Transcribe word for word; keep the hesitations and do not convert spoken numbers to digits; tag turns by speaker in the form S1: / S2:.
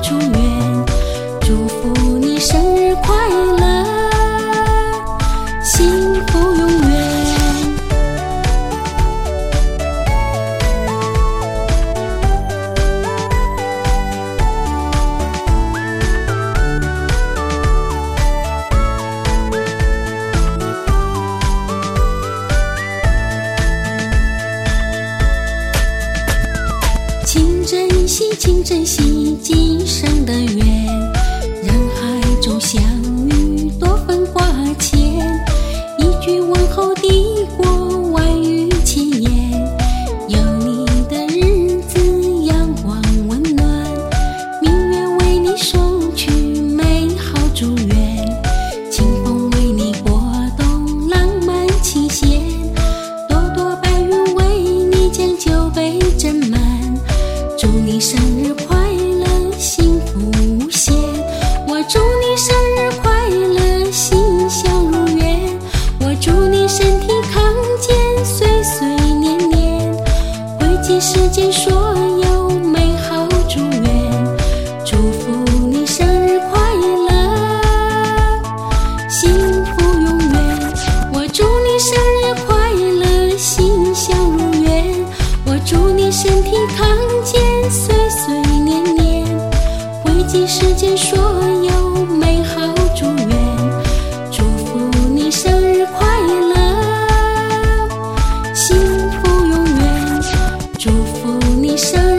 S1: 祝愿，祝福你生日快乐，幸福永远。请珍惜，请珍惜今生的缘，人海中相遇，多份挂牵。一句问候抵过万语千言，有你的日子阳光温暖，明月为你送去美好祝愿，清风为你拨动浪漫琴弦，朵朵白云为你将酒杯斟满。祝你生日快乐，幸福无限！我祝你生日快乐，心笑如愿。我祝你身体康健，岁岁年年，汇集世间所有美好祝愿。祝福你生日快乐，幸福永远。我祝你生日快乐，心笑如愿。我祝你身体康健，岁岁年年，汇集世间所有美好祝愿。祝福你生日快乐，幸福永远。祝福你生日